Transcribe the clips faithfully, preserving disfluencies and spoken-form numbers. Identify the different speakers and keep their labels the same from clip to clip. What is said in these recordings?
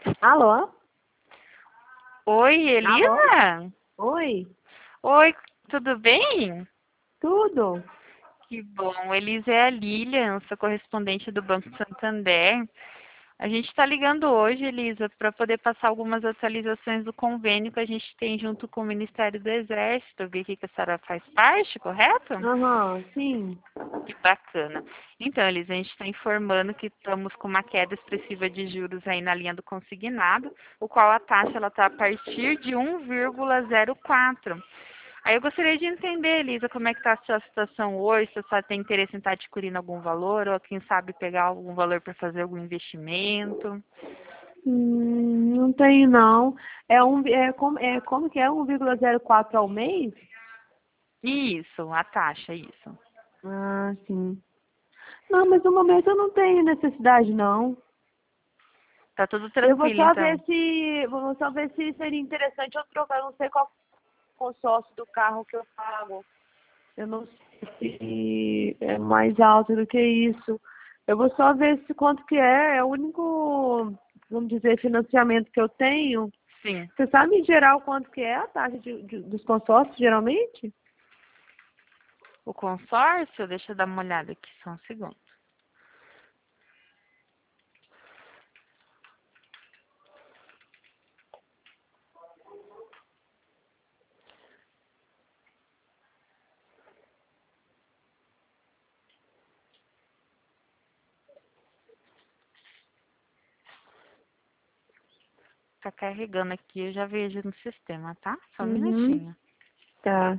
Speaker 1: Alô?
Speaker 2: Oi,
Speaker 1: Alô?
Speaker 2: Elisa?
Speaker 1: Oi?
Speaker 2: Oi, tudo bem?
Speaker 1: Tudo?
Speaker 2: Que bom. Elisa é a Lilian, sou correspondente do Banco Santander. A gente está ligando hoje, Elisa, para poder passar algumas atualizações do convênio que a gente tem junto com o Ministério do Exército. Eu vi aqui que a senhora faz parte, correto?
Speaker 1: Aham, sim.
Speaker 2: Que bacana. Então, Elisa, a gente está informando que estamos com uma queda expressiva de juros aí na linha do consignado, o qual a taxa ela está a partir de um vírgula zero quatro. Aí eu gostaria de entender, Elisa, como é que está a sua situação hoje, se você tem interesse em estar adquirindo algum valor, ou quem sabe pegar algum valor para fazer algum investimento.
Speaker 1: Hum, não tenho não. É, um, é, como, é como que é? um vírgula zero quatro ao mês?
Speaker 2: Isso, a taxa, isso.
Speaker 1: Ah, sim. Não, mas no momento eu não tenho necessidade não.
Speaker 2: Tá tudo
Speaker 1: Eu vou
Speaker 2: tranquilo,
Speaker 1: só ver
Speaker 2: então.
Speaker 1: se. Vou só ver se seria interessante eu trocar. Eu não sei qual consórcio do carro que eu pago. Eu não sei se é mais alto do que isso. Eu vou só ver se quanto que é. É o único, vamos dizer, financiamento que eu tenho.
Speaker 2: Sim.
Speaker 1: Você sabe em geral quanto que é a taxa de, de- dos consórcios, geralmente?
Speaker 2: O consórcio, deixa eu dar uma olhada aqui, só um segundo. Tá carregando aqui, eu já vejo no sistema, tá? Só um
Speaker 1: Uhum.
Speaker 2: minutinho.
Speaker 1: Tá.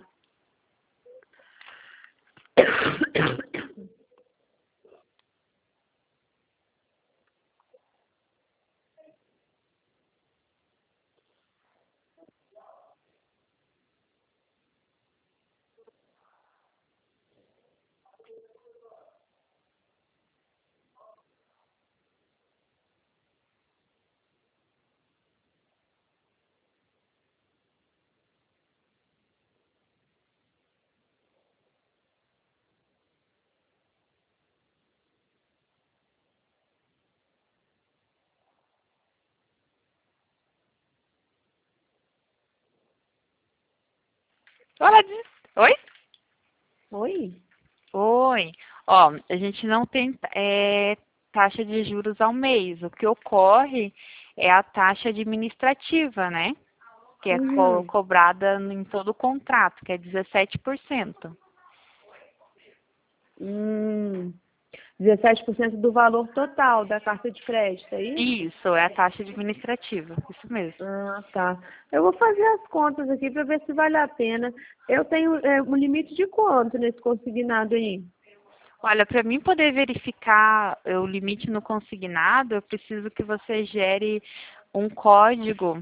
Speaker 2: Olá, Diz. Oi?
Speaker 1: Oi?
Speaker 2: Oi. Ó, a gente não tem é, taxa de juros ao mês. O que ocorre é a taxa administrativa, né? Que é co
Speaker 1: Uhum.
Speaker 2: cobrada em todo o contrato, que é dezessete por cento.
Speaker 1: Hum. dezessete por cento do valor total da carta de crédito, é isso?
Speaker 2: Isso, é a taxa administrativa. Isso mesmo.
Speaker 1: Ah, tá. Eu vou fazer as contas aqui para ver se vale a pena. Eu tenho é, um limite de quanto nesse consignado aí?
Speaker 2: Olha, para mim poder verificar o limite no consignado, eu preciso que você gere um código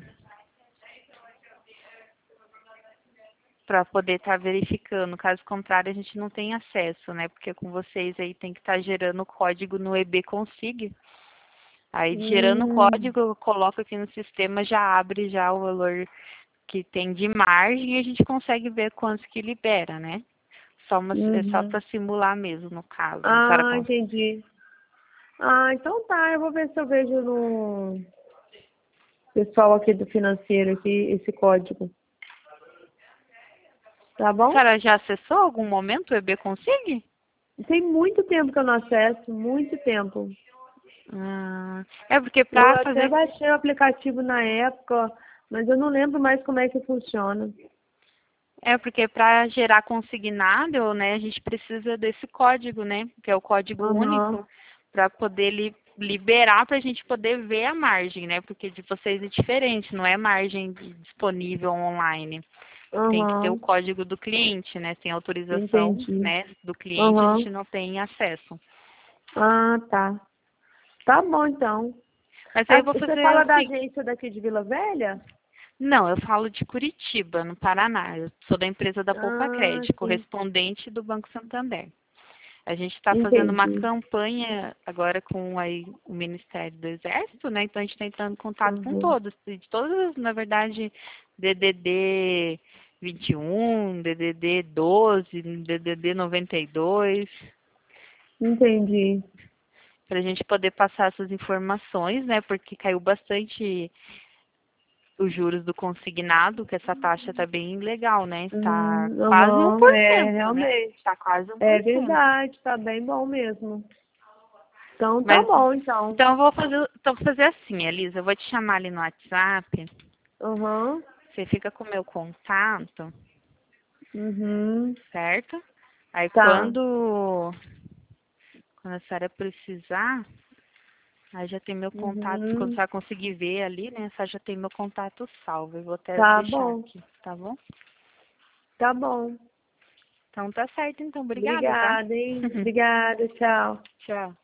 Speaker 2: para poder estar verificando. Caso contrário, a gente não tem acesso, né? Porque com vocês aí tem que estar gerando o código no E B Consig. Aí gerando o
Speaker 1: Hum,
Speaker 2: código, eu coloco aqui no sistema, já abre já o valor que tem de margem e a gente consegue ver quantos que libera, né? Só uma, é só
Speaker 1: uhum.
Speaker 2: para simular mesmo, no caso. A senhora
Speaker 1: Ah,
Speaker 2: cons-
Speaker 1: entendi. Ah, então tá. Eu vou ver se eu vejo no pessoal aqui do financeiro aqui esse código. Tá
Speaker 2: a
Speaker 1: bom?
Speaker 2: senhora já acessou algum momento o E B Consig?
Speaker 1: Tem muito tempo que eu não acesso, muito tempo.
Speaker 2: Ah, é porque
Speaker 1: Eu
Speaker 2: para
Speaker 1: até
Speaker 2: fazer
Speaker 1: baixei o aplicativo na época, mas eu não lembro mais como é que funciona.
Speaker 2: É porque para gerar consignado, né, a gente precisa desse código, né, que é o código
Speaker 1: Aham,
Speaker 2: único, para poder li liberar para a gente poder ver a margem, né, porque de vocês é diferente, não é margem disponível online. Tem que ter o
Speaker 1: aham,
Speaker 2: código do cliente, né, sem autorização,
Speaker 1: entendi.
Speaker 2: né, do cliente a
Speaker 1: Aham.
Speaker 2: gente não tem acesso.
Speaker 1: Ah, tá. Tá bom, então.
Speaker 2: Mas aí
Speaker 1: Ah,
Speaker 2: eu vou
Speaker 1: você
Speaker 2: fazer
Speaker 1: fala da
Speaker 2: assim,
Speaker 1: agência daqui de Vila Velha?
Speaker 2: não, eu falo de Curitiba, no Paraná. Eu sou da empresa da Poupa
Speaker 1: Ah,
Speaker 2: Crédito,
Speaker 1: sim.
Speaker 2: correspondente do Banco Santander. A gente está fazendo uma
Speaker 1: Entendi.
Speaker 2: campanha agora com aí, o Ministério do Exército, né? Então a gente está entrando em contato com
Speaker 1: Uhum.
Speaker 2: todos, de todas, na verdade, D D D vinte e um, D D D doze, D D D noventa e dois.
Speaker 1: Entendi.
Speaker 2: para a gente poder passar essas informações, né? Porque caiu bastante os juros do consignado, que essa taxa está bem legal, né? Está
Speaker 1: Uhum,
Speaker 2: quase um
Speaker 1: aham,
Speaker 2: por
Speaker 1: é,
Speaker 2: cento, né?
Speaker 1: realmente.
Speaker 2: Está quase um
Speaker 1: É
Speaker 2: por cento.
Speaker 1: verdade, tá bem bom mesmo. Então tá
Speaker 2: Mas,
Speaker 1: bom, então.
Speaker 2: então eu vou fazer, então vou fazer assim, Elisa, eu vou te chamar ali no WhatsApp,
Speaker 1: Aham,
Speaker 2: você fica com o meu contato,
Speaker 1: uhum,
Speaker 2: certo? Aí
Speaker 1: tá.
Speaker 2: quando, quando a senhora precisar, aí já tem meu contato, quando a
Speaker 1: Uhum,
Speaker 2: senhora conseguir ver ali, né, a senhora já tem meu contato salvo, eu vou até
Speaker 1: tá
Speaker 2: deixar
Speaker 1: bom,
Speaker 2: aqui, tá bom?
Speaker 1: tá bom.
Speaker 2: Então tá certo, então, obrigada, tá?
Speaker 1: Obrigada, hein? Obrigada, tchau.
Speaker 2: Tchau.